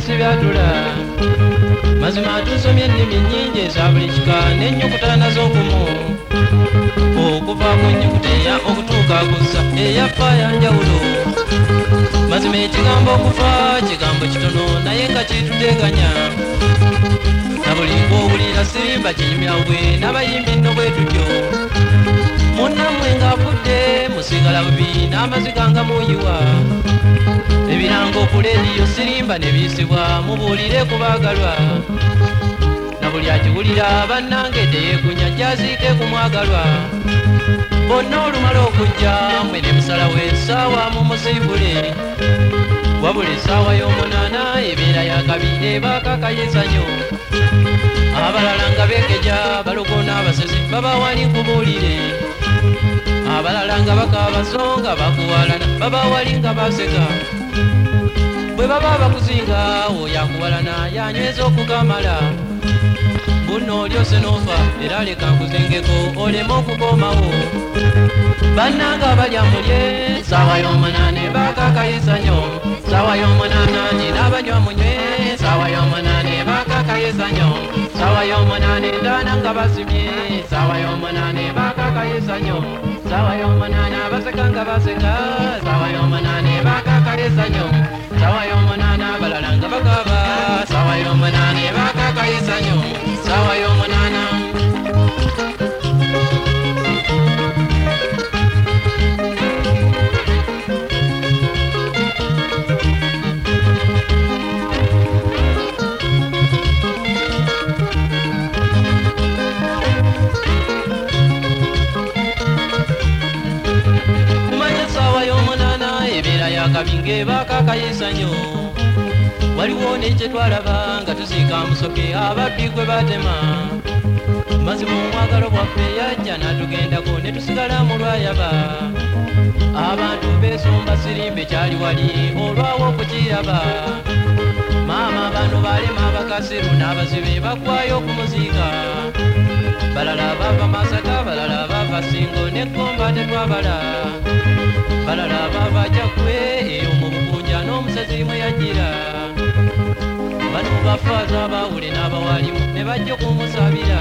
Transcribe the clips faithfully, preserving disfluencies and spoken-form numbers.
si byatula mazima tusomye ennimi nnyingi eza buli kika n'ennyukuta nazo nkumu okuva ku nnyukuta eya okutuuka kussa eya ffa ya njawulo mazima ekigambo okufa kigambo kitono naye nga kituteganya na buli ng'owulira sirimba kinyumya bwe n'abayimbi nno bwe tutyo munnammwe ng'afudde musigala bubi n'amaziga nga muyiwa ebirango ku leediyo sirimba ne biyisibwa mubuulire ku baagalwa na buli akiwulira bannange teyeekunya jjaziike ku mwagalwa bonna olumala okujja mwe ne musalawo essaawa mu musiibule wabula essaawa y'omunaana ebeera yakabi ebaakakayiza nnyo abalala nga beekeja balogona abasezi baba wali nkubuulire abalala nga bakaabazo nga bakuwalana baba wali nga baseka bwe baba bakuzinga oyo akuwalana yanyweza okukamala buno olyose n'ofa era leka nkuzingeko oleme okukomawo bannanga balya mulye saawa y'omunaana baakakayiza nnyo saawa y'omunaana nina abanywa munywe saawa y'omunaana baakakayiza nnyo saawa y'omunaana endaana nga basibye saawa y'omunaana baakakayiza nnyo saawa y'omunaana baseka nga baseka saawa y'omunaana baakakayiza nnyo saawa y'omunaana balala nga bakaaba saawa y'omunaana baakakayiza nnyo saawa y'omunaana akabinge bakakayisa nnyo waliwo nekye twalaba nga tuziika musoke ababbi gwe batema mazima omwagalo bwaffe yajja n'atugendako ne tusigala mu lwayaba abantu beesomba sirimbe kyali wali olwawo okukiraba maama bano balema abakasiru n'abazibe baggwayo okumuziika balala bava masaka balala bava singo negomba tetwabala balala bava jakwe eyo mu bukunja n'omusezi mwe yajjira bano bafaaza abawule n'abawalimu ne bajja okumusabira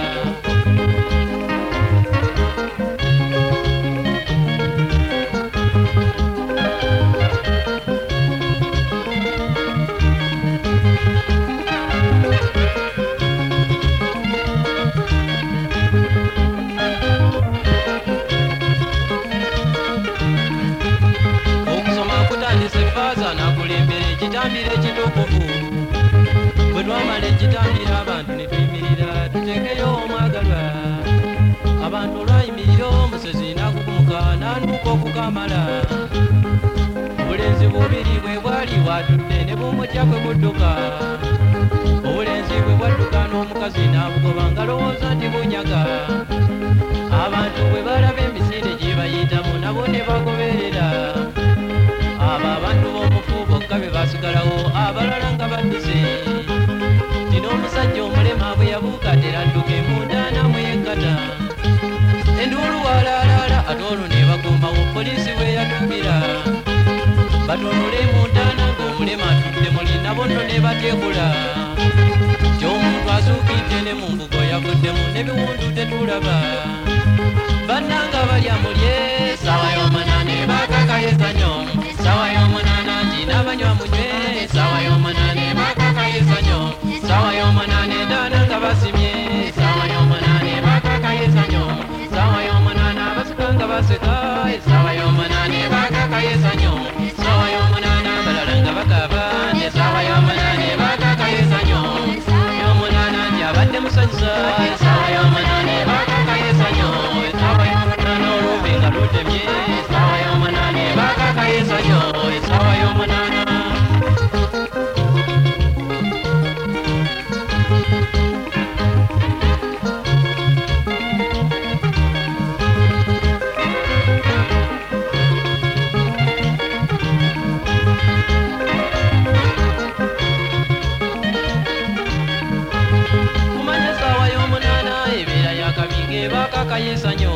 kitambire ekitukuvu bwe twamala ekitambira abantu ne tuyimirira tuteekeyo omwagalwa abantu olwayimirira omusezi n'akukumuka n'anduka okukamala obulenzi bubiri bwe bwali bwatudde ne bumutya kwe budduka obulenzi bwe bwadduka n'omukazi n'abugoba nga lowooza nti bunyaga abantu bwe balaba emisinde gye bayitamu nabo ne bagoberera abo abantu b'omufu bokka be basigalawo abalala nga badduse nina omusajja omulema bwe yabuuka teradduke mundaana mweyekkata enduulu walaalaala ate olwo ne bakumawo poliisi bwe yatuukira batonole mundaana ng'omulema atudde muli nabo nno ne bateekula gy'omuntu azuukidde ne mu mbugo yavuddemu n'ebiwundu tetulaba bannanga balya mulye saawa y'omunaana baakakayiza nnyo saawa y'omunaana ntina abanywa munywe saawa y'omunaana baakakayiza nnyo saawa y'omunaana endaana nga basibye saawa y'omunaana baakakayiza nnyo saawa y'omunaana baseka nga baseka saawa y'omunaana baakakayiza nnyo saawa y'omunaana balala nga bakaaba ne saawa y'omunaana baakakayiza nnyo y'omunaana nti abadde musanyusa saawa y'omunaana baakakayiza nnyo saawa y'omunaana olumbe nga lutemye saawa y'omunaana baakakayiza nnyo saawa y'omunaana bakakayisa nnyo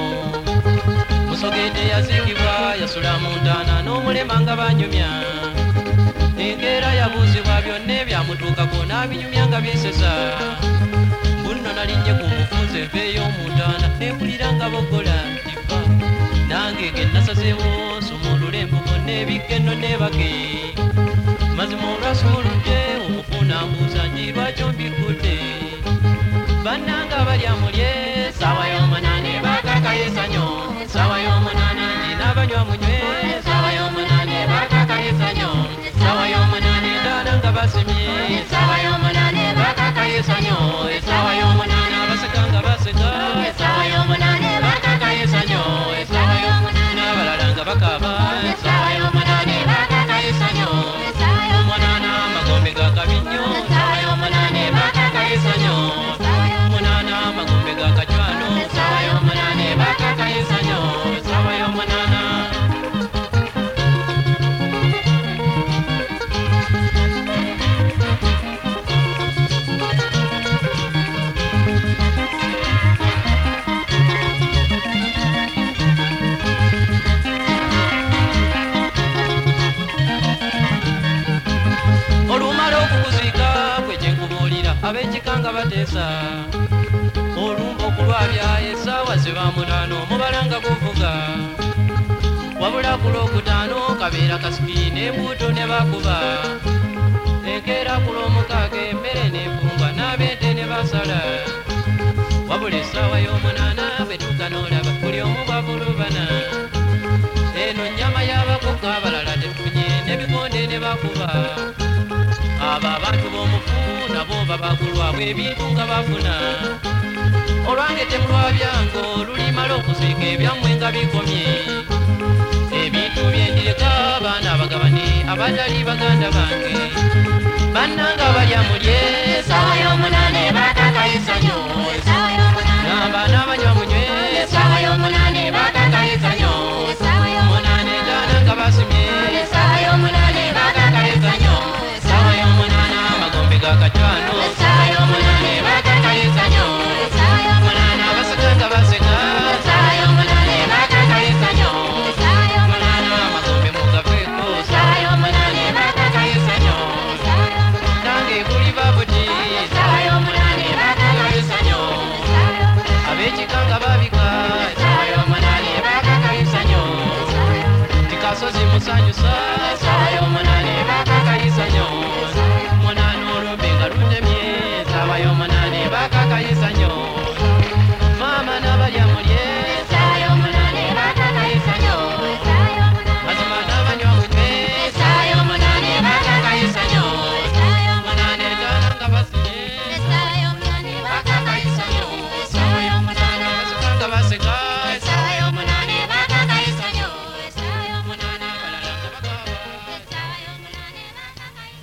musogedde yazikibwa yasula mu ntaana n'omulema nga banyumya enkeera yabuuzibwa byonna ebyamutuukako n'abinyumya nga byesesa bunno nalinnye ku mufunze nveeyo omutaana neempulira nga boggola ntifa nange ge nasazeewo nsumulula embugo n'ebikkenno neebake mazima olwasumuludde omufuna mbuuza nti lwakyo mbikudde bannanga balya mulye saawa y'omunaana bakakayesanyo saawa y'omunaana nti n'abanywa munywe saawa y'omunaana bakakayesanyo saawa y'omunaana endaala nga basemye saawa y'omunaana bakakayesanyo saawa y'omunaana baseka nga baseka saawa y'omunaana bakakayesanyo saawa y'omunaana abalala nga bakaaba saawa y'omunaana bakakayesanyo omunaana amagombe ga kabinnyo saawa y'omunaana bakakayesanyo omunaana amagombe ga kacwano saawa y'omunaana bakakayesanyo saawa y'omunaana olumala okukuziika gwe kye nkubuulira ab'ekikanga bateesa olumba okulwabya essaawa ze bamunaana omubala nga guvuga wabula ku lwokutaano kabeera kasipi n'embuuto ne bakuba enkeera ku lw'omukaaga emmere n'enfungwa n'ab'ente ne basala wabula essaawa y'omunaana betuuka n'olaba buli omu bwavulubana eno nnyama y'abakokka abalala tetufunye n'ebikonde ne bakuba abo abantu b'omufu nabo babagulwabwe ebintu nga bafuna olwange temulwabyango lulimala okuziika ebyammwe nga bikomye ebintu byendireka abaana abagabane abatali baganda bange bannanga balya mulye saawa y'omunaana bakakayesanyo n'abaana abanywa munywe saawa y'omunaana bakakayesanyo omunaana endaala nga basimye saawa y'omunaana bakakayesanyo saawa y'omunaana amagombe ga kacwano saawa y'omunaana bakakayesanyo omunaana baseka nga baseka saawa y'omunaana bakakayesanyo omunaana amagombe mugafeeko saawa y'omunaana bakakayesanyo nange buli babuti saawa y'omunaana bakakayesanyo ab'ekikanga babika saawa y'omunaana bakakayesanyo tikasozi musanyusa saawa y'omunaana bakakayesanyo